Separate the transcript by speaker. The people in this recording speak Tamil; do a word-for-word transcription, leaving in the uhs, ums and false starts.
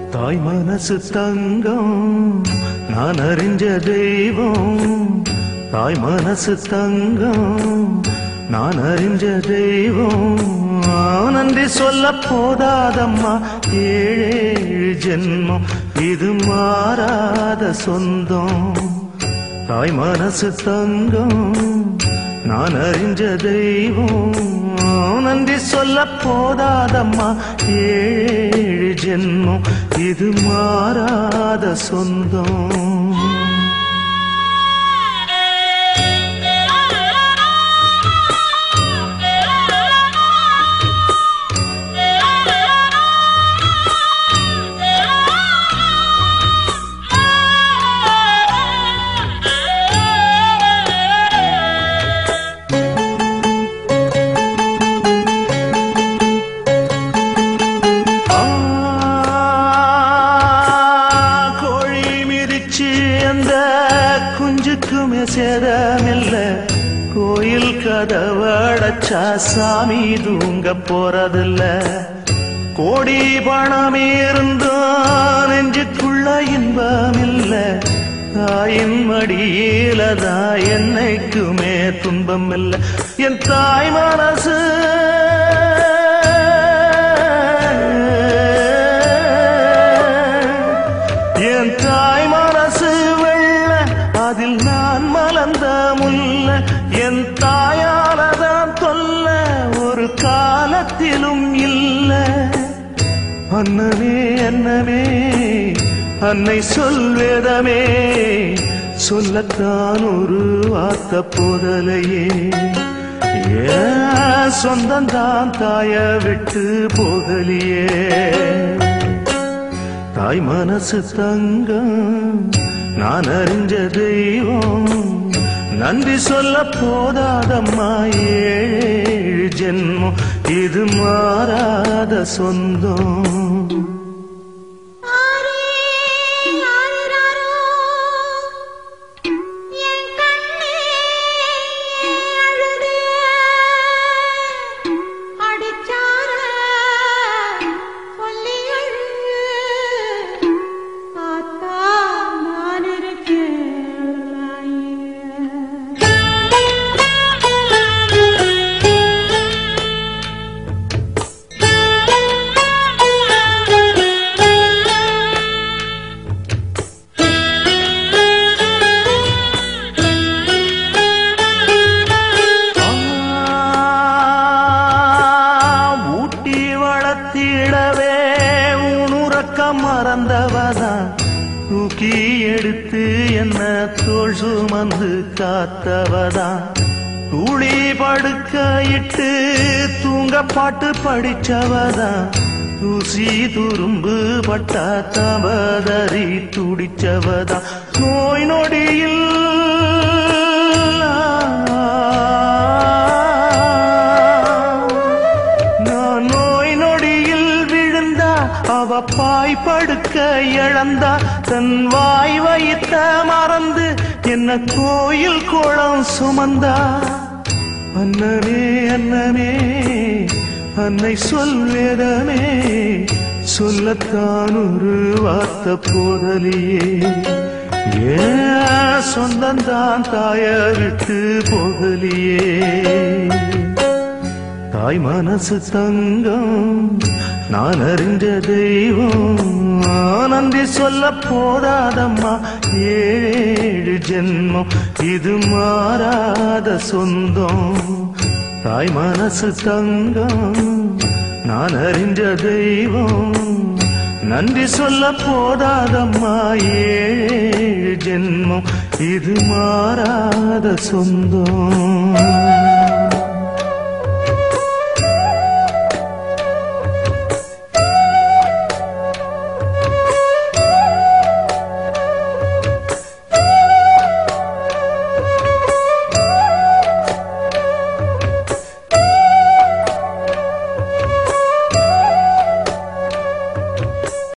Speaker 1: தாய் மனசு தங்கம் நான் அறிஞ்ச தெய்வம். தாய் மனசு தங்கம் நான் அறிஞ்ச தெய்வம். நன்றி சொல்ல போதாதம்மா ஏழேழு ஜென்மம் இது மாறாத சொந்தம். தாய் மனசு தங்கம் நான் அறிஞ்ச தெய்வம். நன்றி சொல்ல போதாதம்மா ஏழு ஜென்மம் இது மாறாத சொந்தம். குஞ்சுக்குமே சேதமில்ல கோயில் கதவடைச்சா சாமி தூங்க போறதில்ல. கோடி பணம் இருந்தும் நெஞ்சுக்குள்ள இன்பமில்ல. தாயின் மடியிலதான் என்னைக்குமே துன்பம் இல்ல. என் தாய் மனசு என் தாய் மனசு அதில் நான் மலர்ந்த முல்ல. என் தாயாலதான் தொல்ல ஒரு காலத்திலும் இல்ல. அன்னமே அன்னமே அன்னை சொல்வேதமே சொல்லத்தான் ஒரு வார்த்த போதலையே. ஏன் சொந்தந்தான் தாய விட்டு போகலியே. தாய் மனசு தங்கம் நான் அறிஞ்ச தெய்வம். நன்றி சொல்ல போதாதம்மா ஏழு ஜென்மம் இது மாறாத சொந்தம். திடவே உணுறக்கம் மறந்தவதான் தூக்கி எடுத்து என்ன தோள் சுமந்து காத்தவதான். தூளி படுக்க இட்டு தூங்க பாட்டு படிச்சவதான். தூசி துரும்பு பட்டா தபதறி துடிச்சவதான். நோய் நொடியில் அவ பாய் படுக்க இழந்தா. தன் வாய் வைத்த மறந்து என்ன கோயில் கோலம் சுமந்தா. அன்னமே அன்னமே அன்னை சொல்வேதமே சொல்லத்தான் ஒரு வார்த்த போதலியே. ஏன் சொந்தந்தான் தாய விட்டு போகலியே. தாய் மனசு தங்கம் நான் அறிஞ்ச தெய்வம். நன்றி சொல்ல போதாதம்மா ஏழு ஜென்மம் இது மாறாத சொந்தம். தாய் மனசு தங்கம் நான் அறிஞ்ச தெய்வம். நன்றி சொல்ல போதாதம்மா ஏழு ஜென்மம் இது மாறாத சொந்தம்.